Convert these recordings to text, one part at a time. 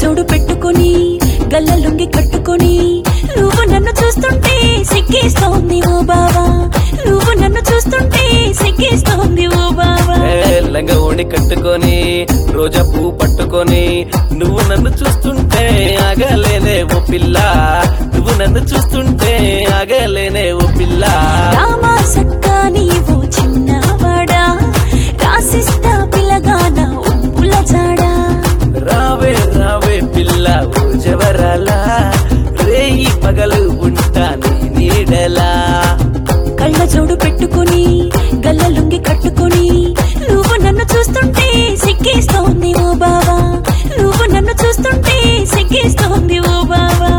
జోడు పెట్టుకొని గల్ల లుంగి కట్టుకొని నువ్వు నన్ను చూస్తుంటే సిగ్గేస్తోంది ఓ బావా, నువ్వు నన్ను చూస్తుంటే సిగ్గేస్తోంది ఓ బావా. లంగా ఓణి కట్టుకొని రోజా పువ్వు పట్టుకొని నువ్వు నన్ను చూస్తుంటే ఆగలేనే ఓ పిల్ల, నువ్వు నన్ను చూస్తుంటే ఆగలేనే ఓ పిల్ల. రామా సక్కా నీవు చిన్నవాడా, రాసిస్తా పిల్లగాన ఉప్పుల జాడా. రావే రావే పిల్ల ఓ జవరాలా, రేయి పగలు ఉంటా నీ నీడలా. కళ్ళ జోడు పెట్టుకొని గల్ల లుంగి కట్టుకొని నువ్వు నన్ను చూస్తుంటే సిగ్గేస్తోంది ఓ బావా, నువ్వు నన్ను చూస్తుంటే సిగ్గేస్తోంది ఓ బావా.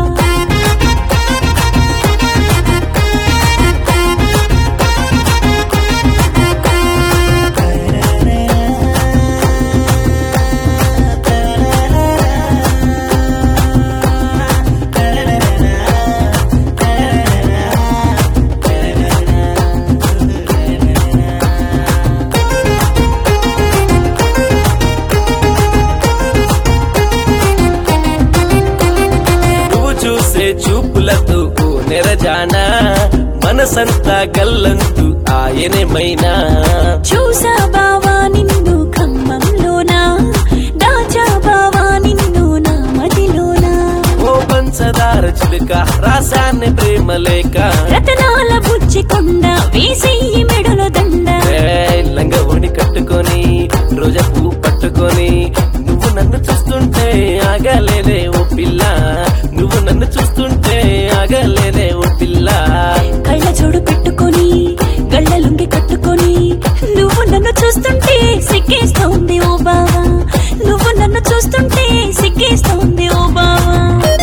చూపులతో ఓ నెరజానా మనసంతా గల్లంతు ఆయనేమైనా. చూసా బావా నిన్ను ఖమ్మంలోనా, దాచా బావా నిన్ను నా మదిలోనా. ఓ పంచదార చిలుక రాసాన్ని ప్రేమ లేక, రతనాల బుజ్జి కొండ వేసేయి మెడలో దండ. లంగా ఓణి కట్టుకొని రోజా పువ్వు పట్టుకొని నువ్వు నన్ను చూస్తుంటే ఆగలేనే ఓ పిల్ల, నువ్వు నన్ను చూస్తుంటే ఆగలేనే ఓ పిల్ల. కళ్ళ జోడు పెట్టుకొని గళ్ళ లుంగి కట్టుకొని నువ్వు నన్ను చూస్తుంటే సిగ్గేస్తోంది ఓ బావా, నువ్వు నన్ను చూస్తుంటే సిగ్గేస్తోంది ఓ బావా.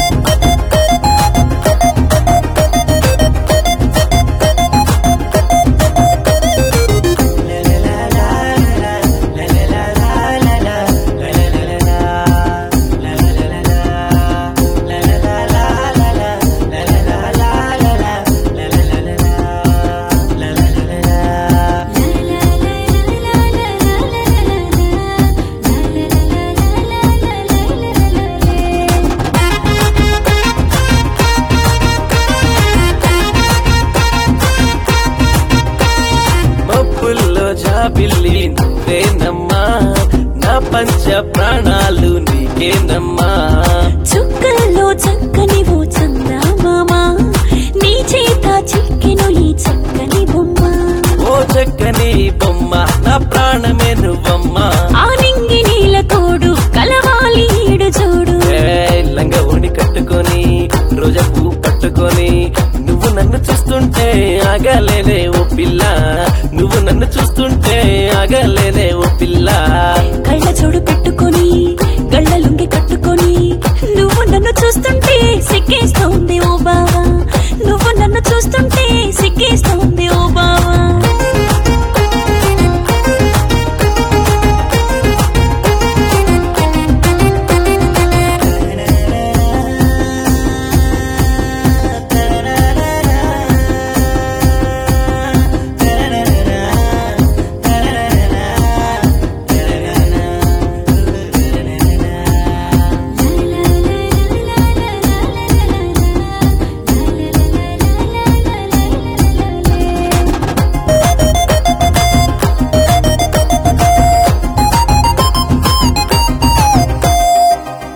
పిల్లి నువ్వేనమ్మా, నా పంచ ప్రాణాలు నీకేనమ్మా. చుక్కల్లో చక్కని ఓ చందమామ, నీ చేత చిక్కెను ఈ చక్కని బొమ్మ. ఓ చక్కని బొమ్మ నా ప్రాణమే నువ్వమ్మా. ఆ నింగి నీల తోడు కలవాలి ఈడు చూడు. లంగా ఓణి కట్టుకొని రోజా పువ్వు పట్టుకొని నువ్వు నన్ను చూస్తుంటే ఆగలేనే ఓ పిల్ల, నువ్వు నన్ను చూస్తుంటే ఆగలేనే ఓ పిల్ల. కళ్ళ జోడు పెట్టు